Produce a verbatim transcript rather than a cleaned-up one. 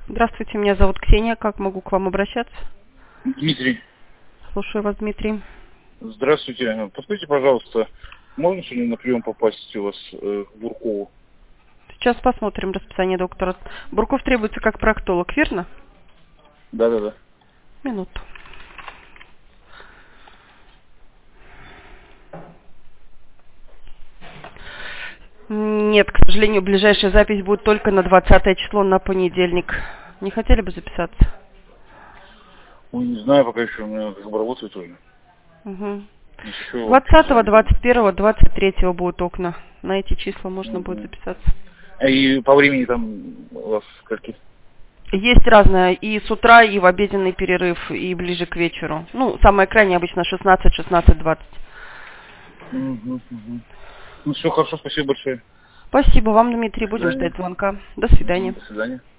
Здравствуйте, меня зовут Ксения. Как могу к вам обращаться? Дмитрий, Слушаю вас, Дмитрий. здравствуйте. Подскажите, пожалуйста, можно сегодня на прием попасть у вас э, к Буркову? Сейчас посмотрим расписание доктора. Бурков требуется как проктолог, верно? Да-да-да. Минуту. Нет, к сожалению, ближайшая запись будет только на двадцатое число, на понедельник. Не хотели бы записаться? Ну, не знаю, пока еще у меня как бы работает уже. Угу. Еще вот двадцатого, занято. двадцать первого, двадцать третьего будут окна. На эти числа можно будет Мгм. записаться. А и по времени там у вас какие? Есть разное, и с утра, и в обеденный перерыв, и ближе к вечеру. Ну, самое крайнее обычно шестнадцать, шестнадцать двадцать. Угу, угу. Ну все, хорошо, спасибо большое. Спасибо вам, Дмитрий. До Будем свидания. ждать звонка. До Мгм, свидания. до свидания.